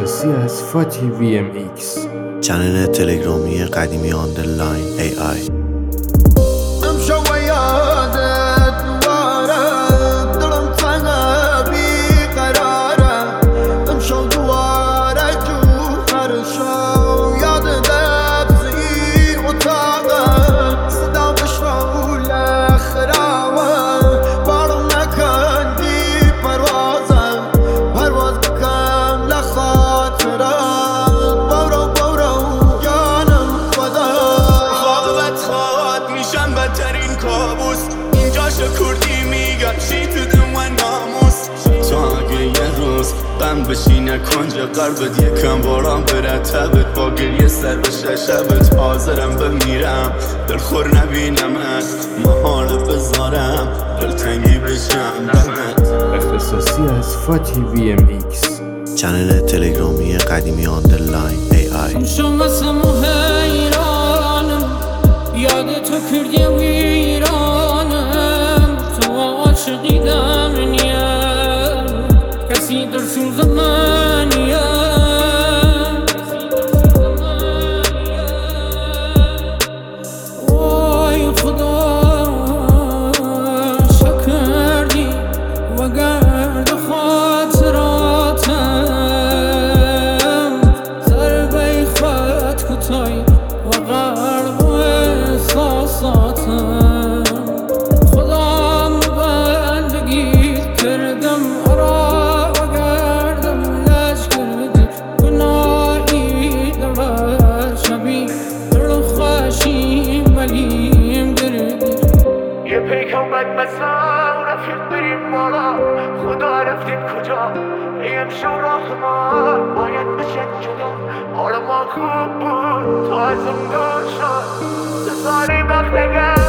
اختصاصی از فاتی VMX، چنل تلگرامی قدیمی آندرلاین AI. کردی میگم چی تو دم و ناموس تو اگه یه روز غم بشینه کنج قلبت یکم باران بره تبت با گریه سر بشه شبت حاضرم بمیرم دلخور نبینمت محاله بذارم دلتنگی بشم دمت. اختصاصی از فاتی VMX، چنل تلگرامی قدیمی آندرلاین AI. شما سمو حیرانم یاد تو کردی ویرانم تو عاشقیدم نیم کسی در سوز منیم وای خدا شکردی و گرد خاطراتم ضربه خط کتای و غرق احساساتم خدام بندگی کردم آرا و گردم لج کردی گناهی در شبی در خوشی ملیم گردی یه پیکم بد مسا و رفیق بریم بالا خدا رفتیم کجا ایم شو راه ما باید بشه جدا حال ما خوب بود تا از اون دور شد سه سالی وقت نگه